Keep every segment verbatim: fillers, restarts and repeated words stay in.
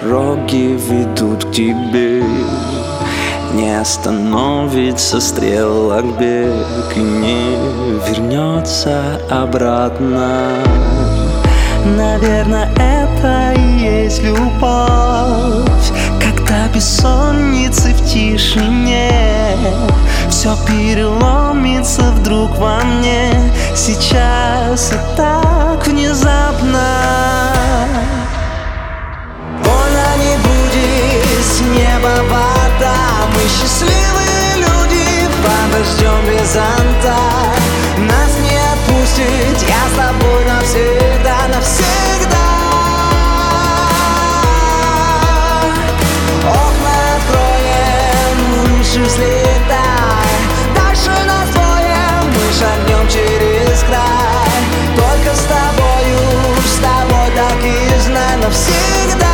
дороги ведут к тебе. Не остановится стрелок бег и не вернется обратно. Наверное, это и есть любовь, когда бессонницы в тишине все переломится вдруг во мне. Сейчас и так внезапно. Больно не будет, с неба вода. Мы счастливые люди, подождем без зонта. Нас не отпустит, я с тобой навсегда, навсегда. Окна откроем, выше взлетай. Дальше нас двое, мы шагнем через край. Только с тобою, с тобой так и знай навсегда.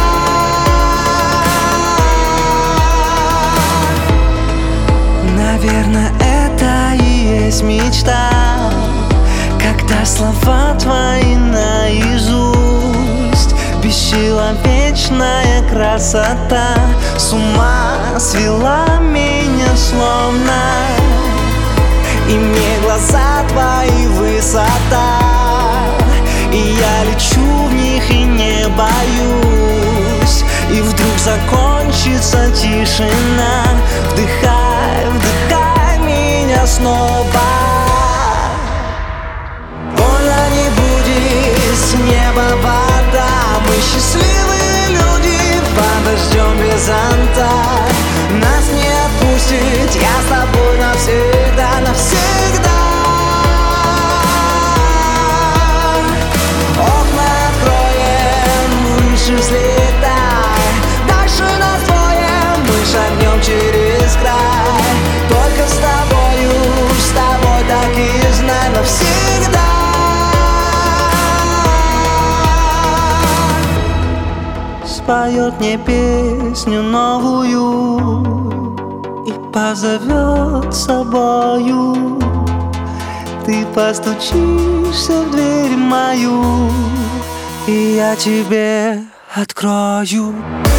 Наверное, это и есть мечта, когда слова твои наизусть. Бесчеловечная красота с ума свела меня словно. И мне глаза твои высота, и я лечу в них и не боюсь. И вдруг закончится тишина. Вдыхай, вдыхай меня снова. Больно не будет, с неба вода. Мы счастливые люди, подождем без зонта. Нас не отпустит, я с тобой навсегда, навсегда. Окна откроем, выше взлетай. Дальше нас двое, мы шагнем через край. Только с тобою, с тобой так и знай навсегда. Споет мне песню новую и позовет с собою. Ты постучишься в дверь мою, и я тебе открою.